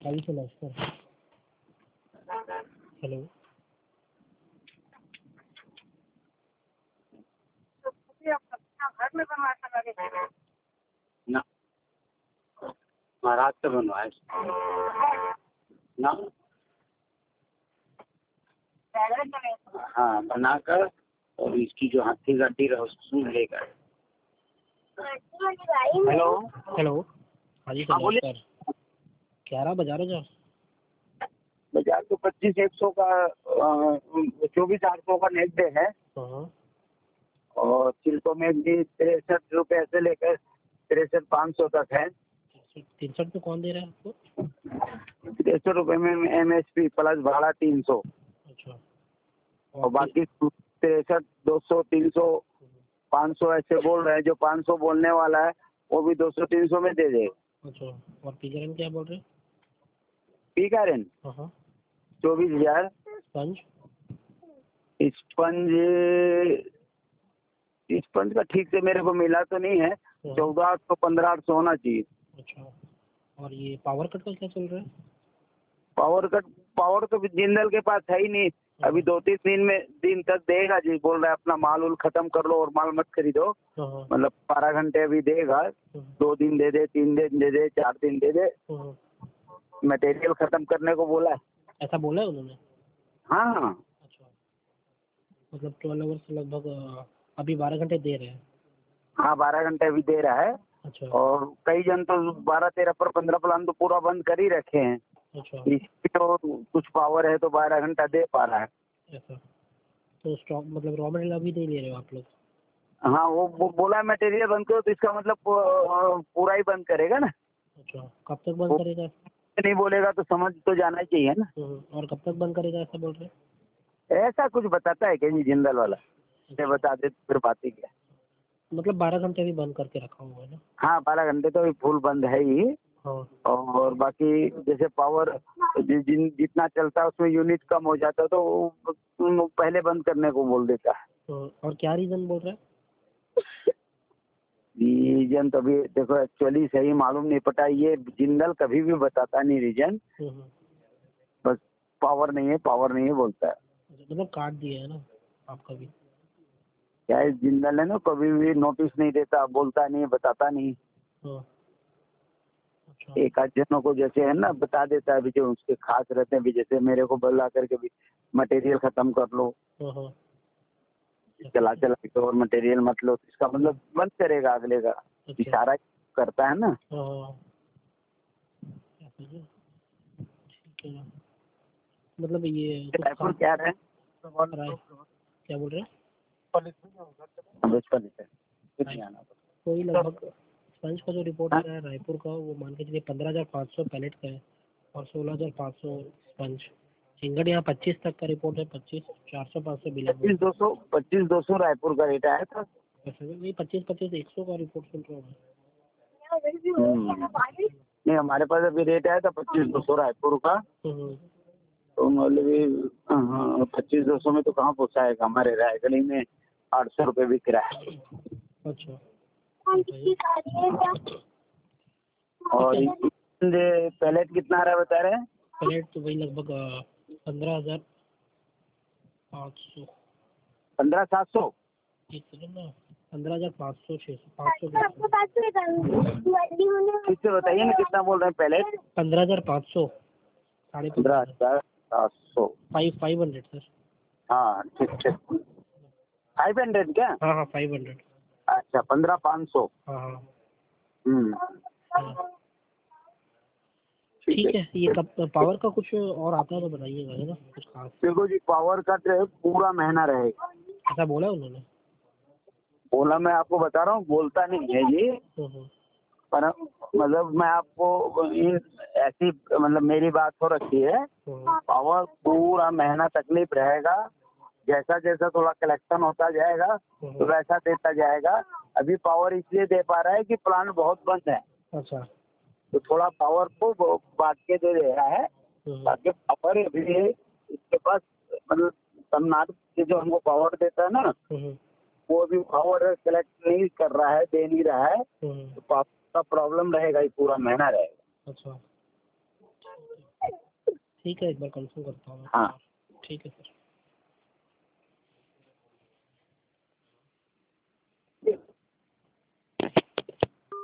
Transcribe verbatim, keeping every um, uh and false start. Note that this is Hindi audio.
अभी से नमस्कार। हेलो। घर में बनवा ना महाराज से बनवाए ना। हाँ बनाकर और इसकी जो हाथी गड्डी रहे उसको लेकर। Hello hello. हाँ जी सर हाँ बोलिए। नमस्कार। ग्यारह बजा रहे हो बाजार तो पच्चीस एक सौ का चौबीस आठ सौ का नेट डे है हाँ। और चिल्को में भी तिरसठ रुपए से लेकर तिरसठ पाँच सौ तक है। तिरसठ में कौन दे रहा है आपको? तिरसठ रुपए में एम एस पी प्लस भाड़ा तीन सौ अच्छा। और बाकी तिरसठ दो सौ तीन सौ पाँच सौ ऐसे बोल रहे हैं। जो पाँच सौ बोलने वाला है वो भी दो सौ तीन सौ में दे दे। अच्छा। और पीजरन क्या बोल रहे हैं? पी का रेन हाँ हाँ। चौबीस हजार। स्पंज स्पंज स्पंज का ठीक से मेरे को मिला तो नहीं है। चौदह आठ सौ पंद्रह आठ सौ होना चाहिए। अच्छा। और ये पावर कट का क्या चल रहा है? पावर कट पावर तो जिंदल के पास है ही नहीं। अभी दो तीन दिन में दिन तक देगा जी। बोल रहा है अपना माल उल खत्म कर लो और माल मत खरीदो। मतलब बारह घंटे अभी देगा। दो दिन दे दे तीन दिन दे दे चार दिन दे दे। मटेरियल खत्म करने को बोला है। ऐसा बोला है उन्होंने? हाँ हाँ। अच्छा। मतलब ट्वेल्व आवर्स लगभग अभी बारह घंटे दे रहे हैं? हाँ बारह घंटे अभी दे रहा है। अच्छा। और कई जन तो बारह तेरह पर पंद्रह प्लान तो पूरा बंद कर ही रखे हैं। अच्छा। इसकी तो कुछ पावर है तो बारह घंटा दे पा रहा है। ऐसा तो स्टॉक मतलब रॉ मटेरियल अभी नहीं ले रहे हो आप लोग? हाँ वो, वो बोला मटेरियल बंद करो तो इसका मतलब पूरा ही बंद करेगा ना। अच्छा। कब तक बंद करेगा? नहीं बोलेगा तो समझ तो जाना ही चाहिए ना। और कब तक बंद करेगा ऐसा बोल रहे हैं? ऐसा कुछ बताता है क्या जी जिंदल वाला? ये बता दे तो फिर बात ही क्या। मतलब बारह घंटे भी बंद करके रखा हुआ है ना? हाँ बारह घंटे तो अभी फुल बंद है ही। हाँ। और बाकी जैसे पावर जि, जिन जितना चलता है उसमें यूनिट कम हो जाता है तो वो पहले बंद करने को बोल देता है। तो और क्या रीजन बोल रहा है? रीजन तो अभी देखो एक्चुअली सही मालूम नहीं पता। ये जिंदल कभी भी बताता नहीं रीजन। बस पावर नहीं है पावर नहीं है बोलता है। मतलब काट दिया है ना आपका भी? क्या है जिंदल है ना कभी भी नोटिस नहीं देता बोलता नहीं बताता नहीं। हाँ। अच्छा। एक आध जनों को जैसे है ना बता देता है भी जो उसके खास रहते हैं भी जैसे मेरे को बुला करके भी मटेरियल खत्म कर लो। हाँ हाँ। चला चला के और मटेरियल मत लो इसका मतलब बंद करेगा अगले का। अच्छा। इशारा करता है ना। हाँ हाँ। ठीक है ना। मतलब ये कुछ रायपुर काम क्या रहे राय क्या बोल रहे हैं? कोई लगभग स्पंज का जो रिपोर्ट आ रहा है रायपुर का वो मान के चलिए पंद्रह हजार पाँच सौ पैलेट का है और सोलह हजार पाँच सौ स्पंज। चिंगड़ यहाँ पच्चीस तक का रिपोर्ट है। पच्चीस चार सौ पाँच सौ बिलिंग। पच्चीस दो सौ पच्चीस दो सौ रायपुर का रेट आया था। नहीं पच्चीस पच्चीस एक सौ का रिपोर्ट सुन रहा हूँ। नहीं हमारे पास अभी रेट आया था पच्चीस दो सौ रायपुर का। तो मतलब पच्चीस दो सौ में तो कहाँ पोसाएगा। हमारे रायगढ़ी में आठ सौ रुपये बिक रहा है। अच्छा। और पैलेट कितना आ रहा है बता रहे हैं? पैलेट तो वही लगभग पंद्रह हजार पाँच सौ पंद्रह सात सौ पंद्रह हजार पाँच सौ छः सौ पाँच सौ किससे बताइए ना कितना बोल रहे हैं पैलेट? पंद्रह हजार पाँच सौ साढ़े पंद्रह हजार सात सौ फाइव फाइव हंड्रेड सर। हाँ ठीक ठीक फाइव हंड्रेड क्या? हाँ हाँ फाइव हंड्रेड। अच्छा पंद्रह पाँच सौ। हाँ हाँ। हम्म ठीक है। ये कब पावर का कुछ और आता है तो बताइएगा है ना कुछ खास। देखो जी पावर कट पूरा महीना रहेगा ऐसा बोला उन्होंने? बोला मैं आपको बता रहा हूँ बोलता नहीं है जी। पर मतलब मैं आपको ऐसी मतलब मेरी बात हो रखी है। पावर पूरा महीना तकलीफ रहेगा। जैसा जैसा थोड़ा कलेक्शन होता जाएगा तो वैसा देता जाएगा। अभी पावर इसलिए दे पा रहा है कि प्लांट बहुत बंद है। अच्छा। तो थोड़ा पावर को बांट के दे रहा है ताकि पावर अभी इसके पास मतलब तमिलनाडु से जो हमको पावर देता है ना वो अभी पावर कलेक्ट नहीं कर रहा है दे नहीं रहा है। तो पावर का प्रॉब्लम रहेगा ये पूरा महीना रहेगा। अच्छा। ठीक है, एक बार कंफर्म करता हूँ। हाँ ठीक है सर।